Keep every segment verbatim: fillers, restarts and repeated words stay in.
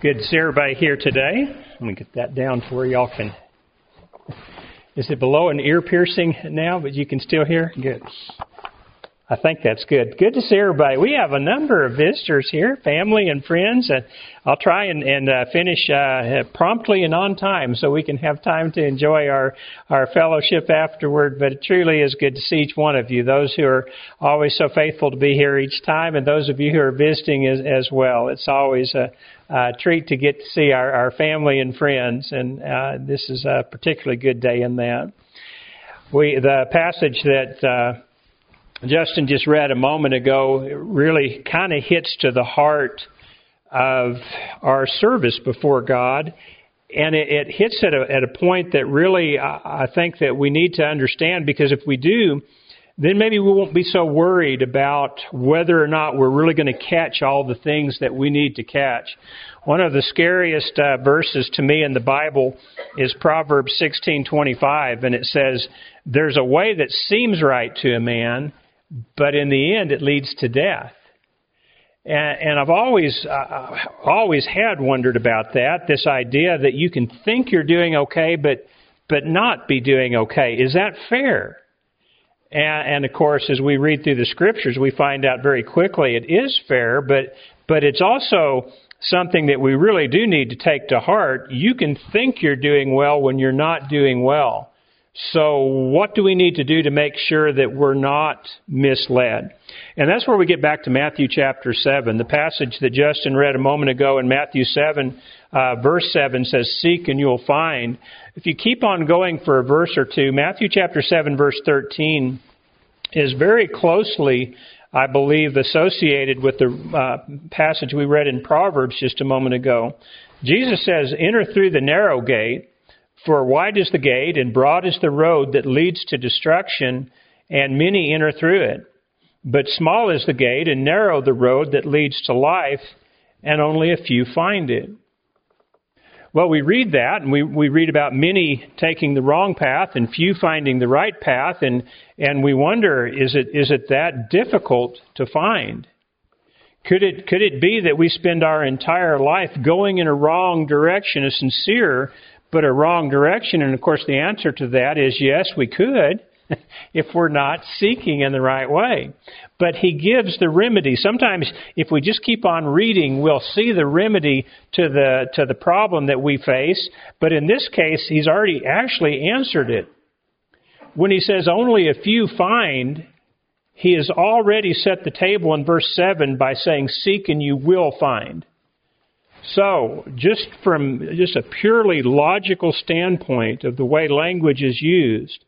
Good to see everybody here today. Let me get that down for y'all can. Is it below an ear piercing now, but you can still hear? Good. I think that's good. Good to see everybody. We have a number of visitors here, family and friends. And I'll try and, and uh, finish uh, promptly and on time so we can have time to enjoy our, our fellowship afterward. But it truly is good to see each one of you, those who are always so faithful to be here each time, and those of you who are visiting as, as well. It's always a, a treat to get to see our, our family and friends, and uh, this is a particularly good day in that. We the passage that Uh, Justin just read a moment ago really kind of hits to the heart of our service before God, and it, it hits at a, at a point that really I, I think that we need to understand, because if we do, then maybe we won't be so worried about whether or not we're really going to catch all the things that we need to catch. One of the scariest uh, verses to me in the Bible is Proverbs sixteen twenty-five, and it says, "There's a way that seems right to a man, but in the end, it leads to death." And, and I've always, uh, always had wondered about that. This idea that you can think you're doing okay, but but not be doing okay. Is that fair? And, and of course, as we read through the Scriptures, we find out very quickly it is fair. But but it's also something that we really do need to take to heart. You can think you're doing well when you're not doing well. So what do we need to do to make sure that we're not misled? And that's where we get back to Matthew chapter seven. The passage that Justin read a moment ago in Matthew seven, uh, verse seven says, "Seek and you'll find." If you keep on going for a verse or two, Matthew chapter seven, verse thirteen is very closely, I believe, associated with the uh, passage we read in Proverbs just a moment ago. Jesus says, "Enter through the narrow gate. For wide is the gate, and broad is the road that leads to destruction, and many enter through it. But small is the gate, and narrow the road that leads to life, and only a few find it." Well, we read that, and we, we read about many taking the wrong path and few finding the right path, and, and we wonder, is it is it that difficult to find? Could it could it be that we spend our entire life going in a wrong direction, a sincere but a wrong direction? And of course, the answer to that is yes, we could, if we're not seeking in the right way. But He gives the remedy. Sometimes, if we just keep on reading, we'll see the remedy to the to the problem that we face. But in this case, He's already actually answered it. When He says only a few find, He has already set the table in verse seven by saying, "Seek and you will find." So, just from just a purely logical standpoint of the way language is used,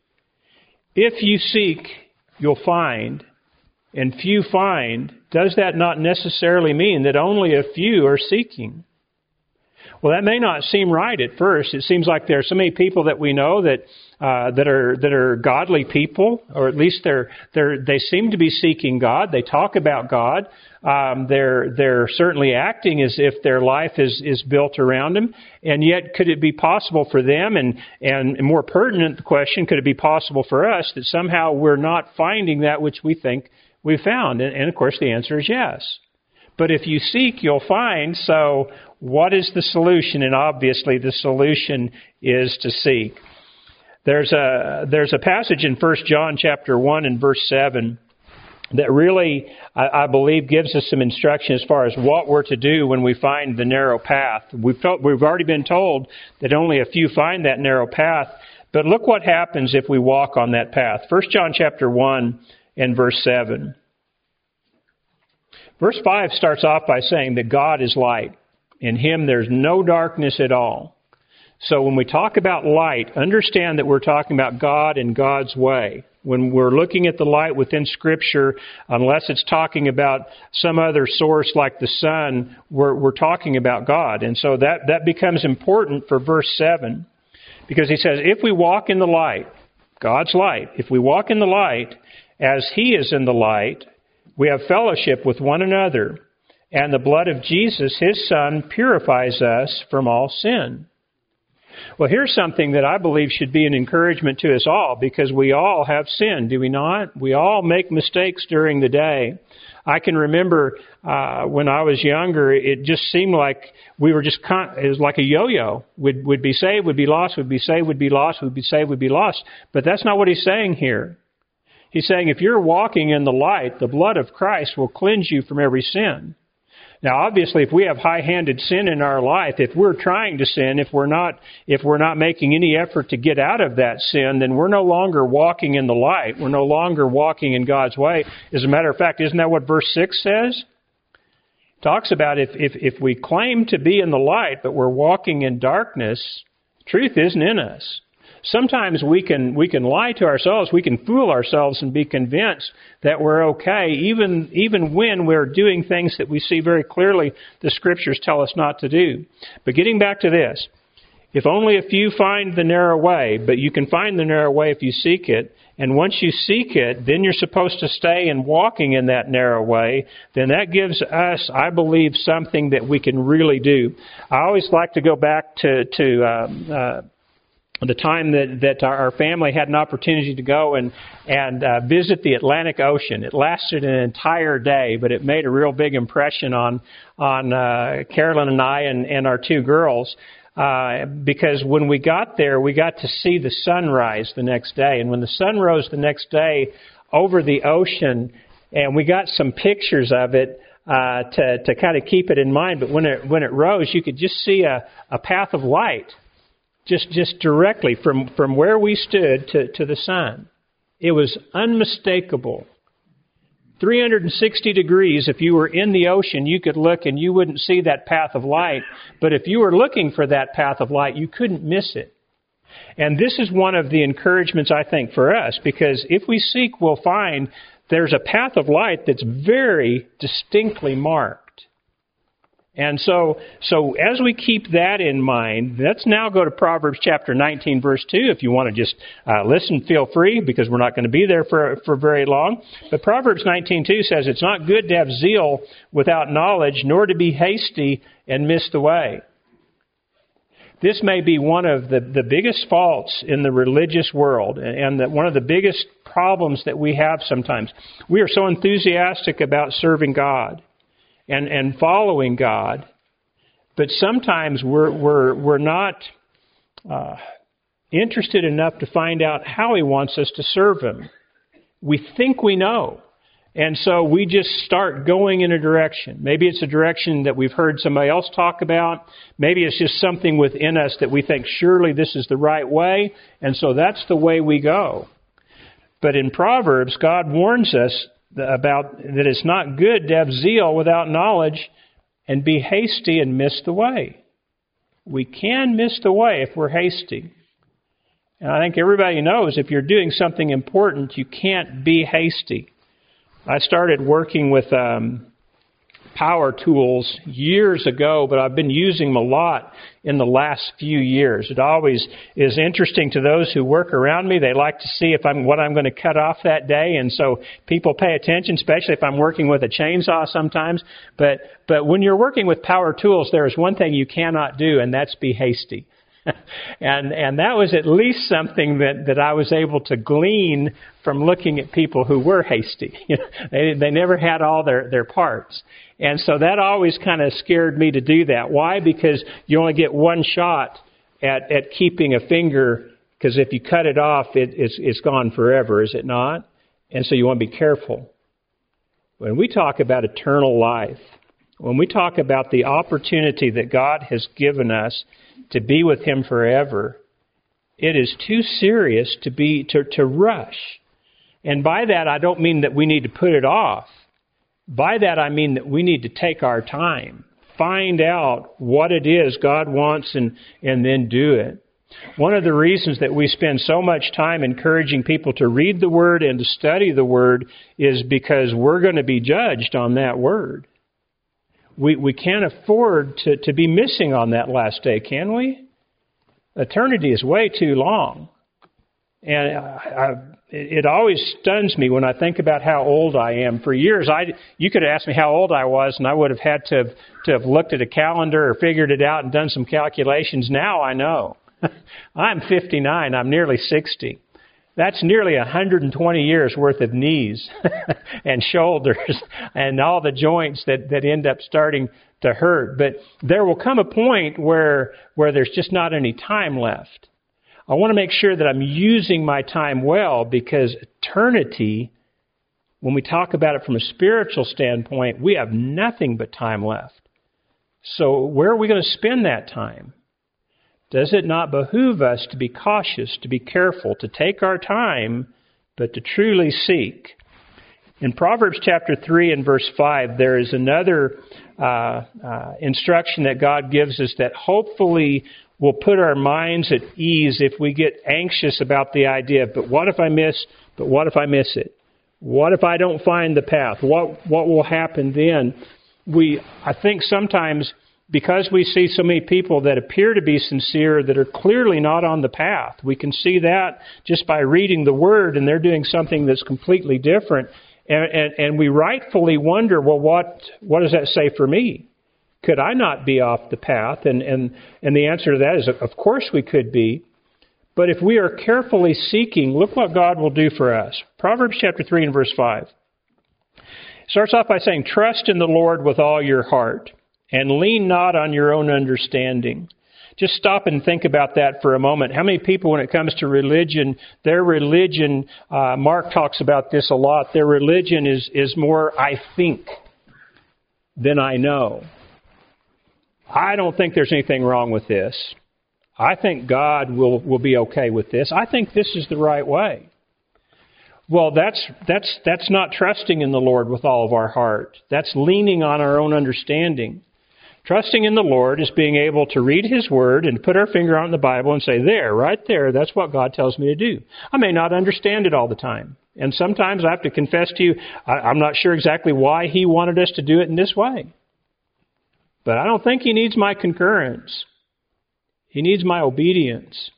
if you seek, you'll find, and few find, does that not necessarily mean that only a few are seeking? Well, that may not seem right at first. It seems like there are so many people that we know that uh, that are that are godly people, or at least they're they're they seem to be seeking God. They talk about God. Um, they're they're certainly acting as if their life is is built around Him. And yet, could it be possible for them? And and more pertinent, the question: could it be possible for us that somehow we're not finding that which we think we found? And, and of course, the answer is yes. But if you seek, you'll find. So what is the solution? And obviously the solution is to seek. There's a there's a passage in First John chapter one and verse seven that really, I, I believe, gives us some instruction as far as what we're to do when we find the narrow path. We've, felt, we've already been told that only a few find that narrow path. But look what happens if we walk on that path. First John chapter one and verse seven. Verse five starts off by saying that God is light. In Him there's no darkness at all. So when we talk about light, understand that we're talking about God and God's way. When we're looking at the light within Scripture, unless it's talking about some other source like the sun, we're, we're talking about God. And so that, that becomes important for verse seven. Because he says, if we walk in the light, God's light, if we walk in the light as He is in the light, we have fellowship with one another, and the blood of Jesus, His Son, purifies us from all sin. Well, here's something that I believe should be an encouragement to us all, because we all have sinned, do we not? We all make mistakes during the day. I can remember uh, when I was younger, it just seemed like we were just, con- it was like a yo-yo. We'd, we'd be saved, we'd be lost, we'd be saved, we'd be lost, we'd be saved, we'd be lost. But that's not what he's saying here. He's saying if you're walking in the light, the blood of Christ will cleanse you from every sin. Now, obviously, if we have high-handed sin in our life, if we're trying to sin, if we're not, if we're not making any effort to get out of that sin, then we're no longer walking in the light. We're no longer walking in God's way. As a matter of fact, isn't that what verse six says? It talks about if, if, if we claim to be in the light, but we're walking in darkness, truth isn't in us. Sometimes we can we can lie to ourselves, we can fool ourselves and be convinced that we're okay, even even when we're doing things that we see very clearly the Scriptures tell us not to do. But getting back to this, if only a few find the narrow way, but you can find the narrow way if you seek it, and once you seek it, then you're supposed to stay in walking in that narrow way, then that gives us, I believe, something that we can really do. I always like to go back to, to um, uh, the time that, that our family had an opportunity to go and, and uh, visit the Atlantic Ocean. It lasted an entire day, but it made a real big impression on, on uh, Carolyn and I and, and our two girls. Uh, because when we got there, we got to see the sunrise the next day. And when the sun rose the next day over the ocean, and we got some pictures of it uh, to, to kind of keep it in mind. But when it, when it rose, you could just see a, a path of light. Just just directly from, from where we stood to, to the sun. It was unmistakable. three hundred sixty degrees, if you were in the ocean, you could look and you wouldn't see that path of light. But if you were looking for that path of light, you couldn't miss it. And this is one of the encouragements, I think, for us, because if we seek, we'll find there's a path of light that's very distinctly marked. And so, so as we keep that in mind, let's now go to Proverbs chapter nineteen, verse two. If you want to just uh, listen, feel free, because we're not going to be there for for very long. But Proverbs nineteen two says, "It's not good to have zeal without knowledge, nor to be hasty and miss the way." This may be one of the, the biggest faults in the religious world, and that one of the biggest problems that we have sometimes. We are so enthusiastic about serving God and and following God, but sometimes we're we're we're not uh, interested enough to find out how He wants us to serve Him. We think we know, and so we just start going in a direction. Maybe it's a direction that we've heard somebody else talk about. Maybe it's just something within us that we think, surely this is the right way, and so that's the way we go. But in Proverbs, God warns us about that it's not good to have zeal without knowledge and be hasty and miss the way. We can miss the way if we're hasty. And I think everybody knows if you're doing something important, you can't be hasty. I started working with um, power tools years ago, but I've been using them a lot in the last few years. It always is interesting to those who work around me. They like to see if I'm what I'm going to cut off that day, and so people pay attention, especially if I'm working with a chainsaw sometimes. But but when you're working with power tools, there is one thing you cannot do, and that's be hasty. and and that was at least something that, that I was able to glean from looking at people who were hasty. You know, they they never had all their, their parts. And so that always kind of scared me to do that. Why? Because you only get one shot at, at keeping a finger, because if you cut it off, it, it's, it's gone forever, is it not? And so you want to be careful. When we talk about eternal life, when we talk about the opportunity that God has given us to be with Him forever, it is too serious to be to, to rush. And by that, I don't mean that we need to put it off. By that, I mean that we need to take our time, find out what it is God wants, and, and then do it. One of the reasons that we spend so much time encouraging people to read the Word and to study the Word is because we're going to be judged on that Word. We we can't afford to, to be missing on that last day, can we? Eternity is way too long. And I, I, it always stuns me when I think about how old I am. For years, I you could have asked me how old I was, and I would have had to have, to have looked at a calendar or figured it out and done some calculations. Now I know. I'm fifty-nine. I'm nearly sixty. That's nearly one hundred twenty years worth of knees and shoulders and all the joints that, that end up starting to hurt. But there will come a point where where there's just not any time left. I want to make sure that I'm using my time well, because eternity, when we talk about it from a spiritual standpoint, we have nothing but time left. So where are we going to spend that time? Does it not behoove us to be cautious, to be careful, to take our time, but to truly seek? In Proverbs chapter three and verse five, there is another uh, uh, instruction that God gives us that hopefully will put our minds at ease if we get anxious about the idea of, but what if I miss, but what if I miss it? What if I don't find the path? What what will happen then? We, I think sometimes, because we see so many people that appear to be sincere that are clearly not on the path. We can see that just by reading the Word, and they're doing something that's completely different. And, and, and we rightfully wonder, well, what what does that say for me? Could I not be off the path? And, and, and the answer to that is, of course we could be. But if we are carefully seeking, look what God will do for us. Proverbs chapter three and verse five. It starts off by saying, trust in the Lord with all your heart, and lean not on your own understanding. Just stop and think about that for a moment. How many people, when it comes to religion, their religion, uh, Mark talks about this a lot, their religion is, is more I think than I know. I don't think there's anything wrong with this. I think God will, will be okay with this. I think this is the right way. Well, that's that's that's not trusting in the Lord with all of our heart. That's leaning on our own understanding. Trusting in the Lord is being able to read His Word and put our finger out in the Bible and say, there, right there, that's what God tells me to do. I may not understand it all the time. And sometimes I have to confess to you, I, I'm not sure exactly why He wanted us to do it in this way. But I don't think He needs my concurrence. He needs my obedience.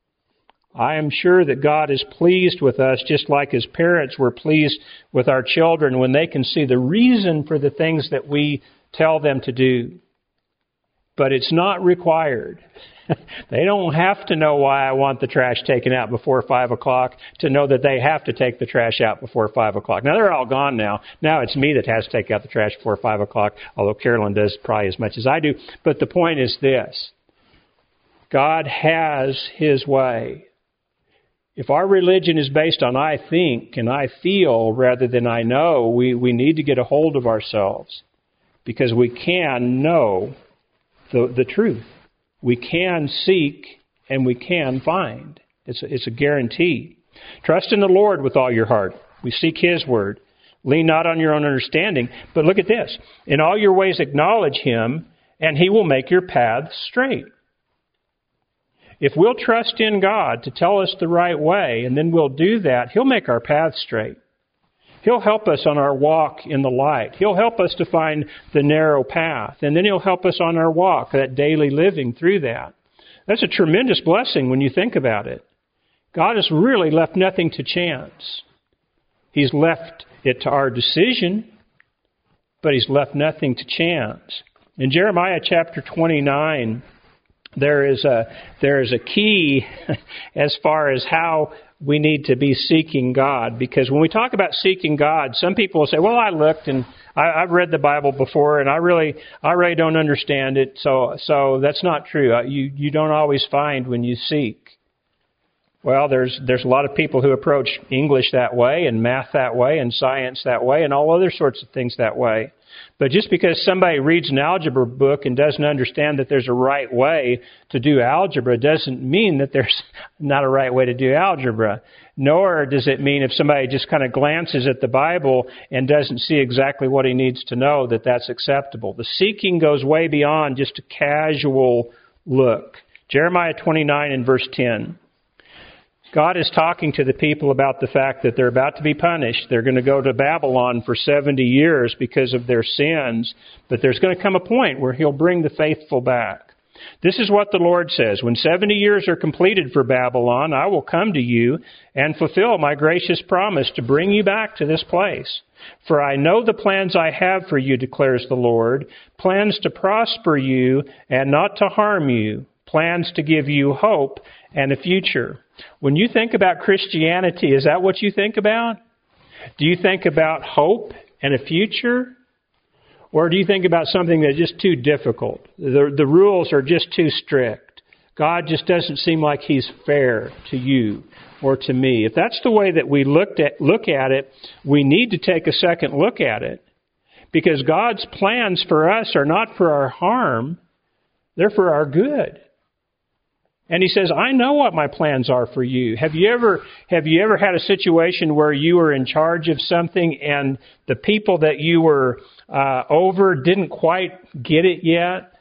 I am sure that God is pleased with us just like as parents were pleased with our children when they can see the reason for the things that we tell them to do. But it's not required. They don't have to know why I want the trash taken out before five o'clock to know that they have to take the trash out before five o'clock. Now, they're all gone now. Now it's me that has to take out the trash before five o'clock, although Carolyn does probably as much as I do. But the point is this. God has His way. If our religion is based on I think and I feel rather than I know, we, we need to get a hold of ourselves, because we can know the, the truth. We can seek and we can find. It's a, it's a guarantee. Trust in the Lord with all your heart. We seek His Word. Lean not on your own understanding. But look at this. In all your ways acknowledge Him, and He will make your paths straight. If we'll trust in God to tell us the right way, and then we'll do that, He'll make our paths straight. He'll help us on our walk in the light. He'll help us to find the narrow path. And then He'll help us on our walk, that daily living through that. That's a tremendous blessing when you think about it. God has really left nothing to chance. He's left it to our decision, but He's left nothing to chance. In Jeremiah chapter twenty-nine, there is a there is a key as far as how we need to be seeking God. Because when we talk about seeking God, some people will say, well, I looked and I, I've read the Bible before and I really I really don't understand it. So so that's not true. You you don't always find when you seek. Well, there's there's a lot of people who approach English that way and math that way and science that way and all other sorts of things that way. But just because somebody reads an algebra book and doesn't understand that there's a right way to do algebra doesn't mean that there's not a right way to do algebra. Nor does it mean if somebody just kind of glances at the Bible and doesn't see exactly what he needs to know that that's acceptable. The seeking goes way beyond just a casual look. Jeremiah twenty-nine and verse ten. God is talking to the people about the fact that they're about to be punished. They're going to go to Babylon for seventy years because of their sins. But there's going to come a point where He'll bring the faithful back. This is what the Lord says. When seventy years are completed for Babylon, I will come to you and fulfill my gracious promise to bring you back to this place. For I know the plans I have for you, declares the Lord, plans to prosper you and not to harm you, plans to give you hope and a future. When you think about Christianity, is that what you think about? Do you think about hope and a future? Or do you think about something that's just too difficult? The, the rules are just too strict. God just doesn't seem like He's fair to you or to me. If that's the way that we looked at, look at it, we need to take a second look at it. Because God's plans for us are not for our harm. They're for our good. And He says, I know what my plans are for you. Have you ever have you ever had a situation where you were in charge of something and the people that you were uh, over didn't quite get it yet?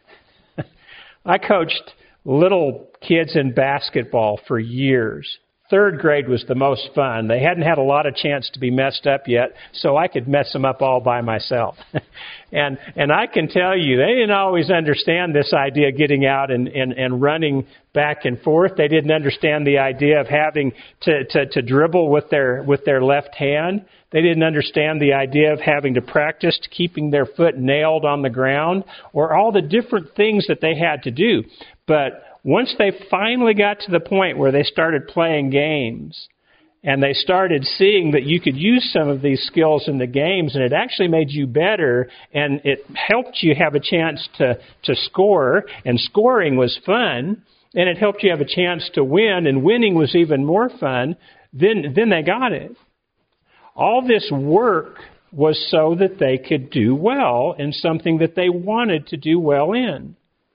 I coached little kids in basketball for years. Third grade was the most fun. They hadn't had a lot of chance to be messed up yet, so I could mess them up all by myself. and and I can tell you, they didn't always understand this idea of getting out and, and, and running back and forth. They didn't understand the idea of having to, to, to dribble with their with their left hand. They didn't understand the idea of having to practice keeping their foot nailed on the ground, or all the different things that they had to do. But once they finally got to the point where they started playing games and they started seeing that you could use some of these skills in the games and it actually made you better and it helped you have a chance to, to score, and scoring was fun, and it helped you have a chance to win, and winning was even more fun, then, then they got it. All this work was so that they could do well in something that they wanted to do well in.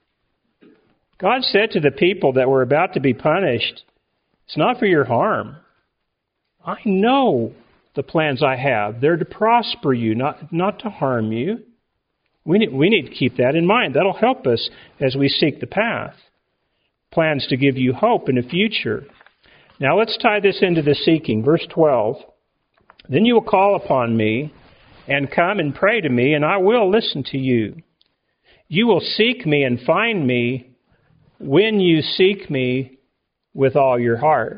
God said to the people that were about to be punished, it's not for your harm. I know the plans I have. They're to prosper you, not, not to harm you. We need, we need to keep that in mind. That'll help us as we seek the path. Plans to give you hope in the future. Now let's tie this into the seeking. Verse twelve. Then you will call upon me and come and pray to me, and I will listen to you. You will seek me and find me when you seek me with all your heart.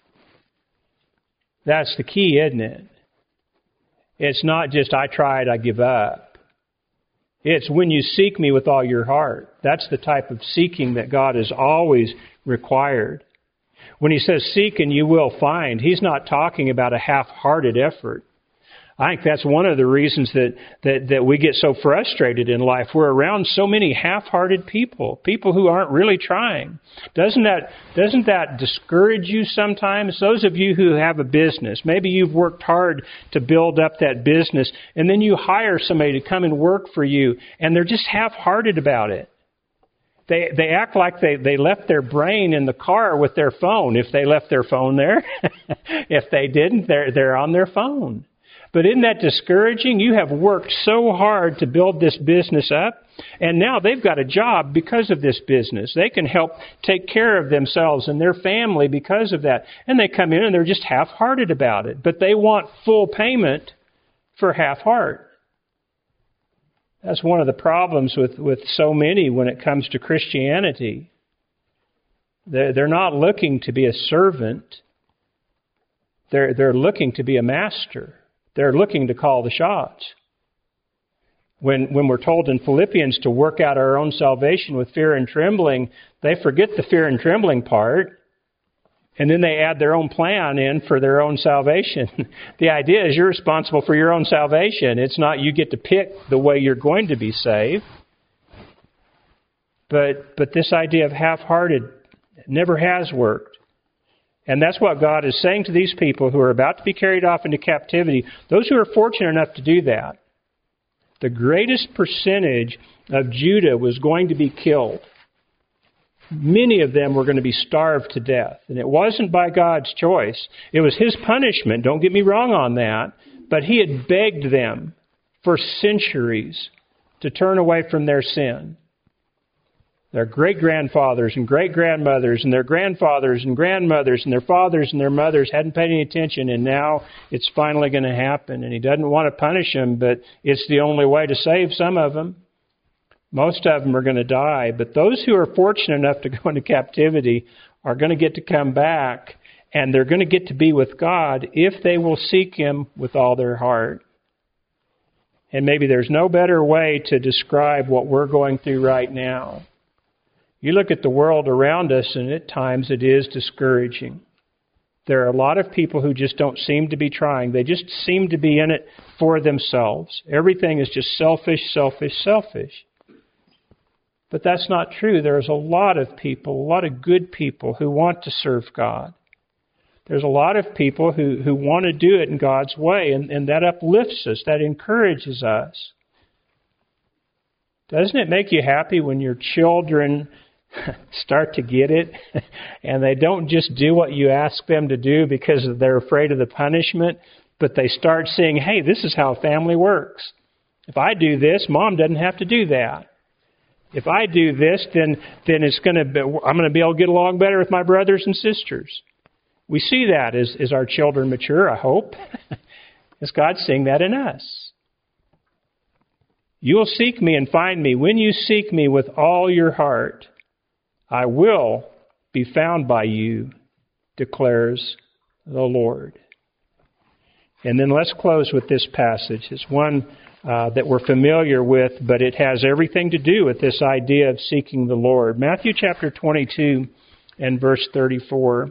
That's the key, isn't it? It's not just, I tried, I give up. It's when you seek me with all your heart. That's the type of seeking that God has always required. When He says seek and you will find, He's not talking about a half-hearted effort. I think that's one of the reasons that, that, that we get so frustrated in life. We're around so many half-hearted people, people who aren't really trying. Doesn't that, doesn't that discourage you sometimes? Those of you who have a business, maybe you've worked hard to build up that business, and then you hire somebody to come and work for you, and they're just half-hearted about it. They they act like they, they left their brain in the car with their phone, if they left their phone there. If they didn't, they're they're on their phone. But isn't that discouraging? You have worked so hard to build this business up, and now they've got a job because of this business. They can help take care of themselves and their family because of that. And they come in and they're just half-hearted about it. But they want full payment for half-heart. That's one of the problems with, with so many when it comes to Christianity. They're, they're not looking to be a servant. They're, they're looking to be a master. They're looking to call the shots. When, when we're told in Philippians to work out our own salvation with fear and trembling, they forget the fear and trembling part, and then they add their own plan in for their own salvation. The idea is you're responsible for your own salvation. It's not you get to pick the way you're going to be saved. But, but this idea of half-hearted never has worked. And that's what God is saying to these people who are about to be carried off into captivity, those who are fortunate enough to do that. The greatest percentage of Judah was going to be killed. Many of them were going to be starved to death. And it wasn't by God's choice. It was His punishment. Don't get me wrong on that. But He had begged them for centuries to turn away from their sin. Their great-grandfathers and great-grandmothers and their grandfathers and grandmothers and their fathers and their mothers hadn't paid any attention, and now it's finally going to happen. And He doesn't want to punish them, but it's the only way to save some of them. Most of them are going to die, but those who are fortunate enough to go into captivity are going to get to come back, and they're going to get to be with God if they will seek Him with all their heart. And maybe there's no better way to describe what we're going through right now. You look at the world around us, and at times it is discouraging. There are a lot of people who just don't seem to be trying. They just seem to be in it for themselves. Everything is just selfish, selfish, selfish. But that's not true. There's a lot of people, a lot of good people who want to serve God. There's a lot of people who, who want to do it in God's way, and, and that uplifts us, that encourages us. Doesn't it make you happy when your children start to get it and they don't just do what you ask them to do because they're afraid of the punishment, but they start saying, hey, this is how family works. If I do this, Mom doesn't have to do that. If I do this, then then it's going to be, I'm going to be able to get along better with my brothers and sisters. We see that as, as our children mature, I hope. As God's seeing that in us. You will seek me and find me. When you seek me with all your heart, I will be found by you, declares the Lord. And then let's close with this passage. It's one uh, that we're familiar with, but it has everything to do with this idea of seeking the Lord. Matthew chapter twenty-two and verse thirty-four.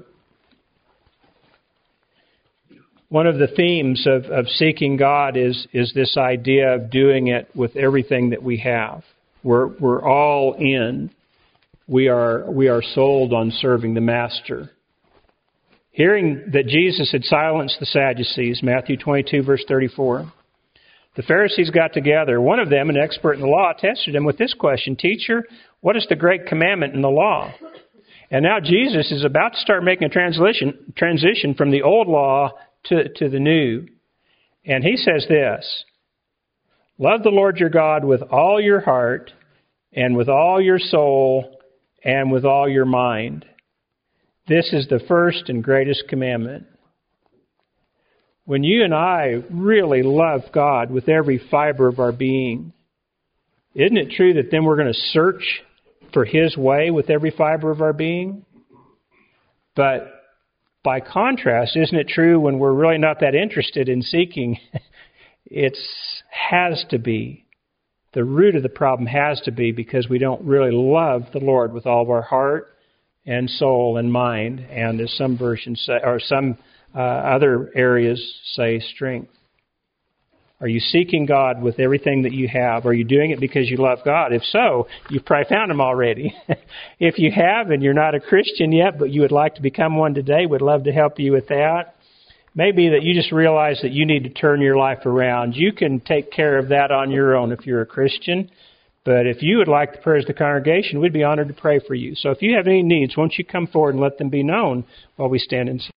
One of the themes of, of seeking God is, is this idea of doing it with everything that we have. We're, we're all in. We are, we are sold on serving the Master. Hearing that Jesus had silenced the Sadducees, Matthew twenty-two, verse thirty-four, the Pharisees got together. One of them, an expert in the law, tested him with this question, Teacher, what is the great commandment in the law? And now Jesus is about to start making a translation, transition from the old law to, to the new. And he says this, love the Lord your God with all your heart and with all your soul and with all your mind. This is the first and greatest commandment. When you and I really love God with every fiber of our being, isn't it true that then we're going to search for His way with every fiber of our being? But by contrast, isn't it true when we're really not that interested in seeking, it has to be, the root of the problem has to be because we don't really love the Lord with all of our heart and soul and mind, and as some versions say, or some uh, other areas say, strength. Are you seeking God with everything that you have? Are you doing it because you love God? If so, you've probably found Him already. If you have and you're not a Christian yet, but you would like to become one today, we'd love to help you with that. Maybe that you just realize that you need to turn your life around. You can take care of that on your own if you're a Christian. But if you would like the prayers of the congregation, we'd be honored to pray for you. So if you have any needs, won't you come forward and let them be known while we stand and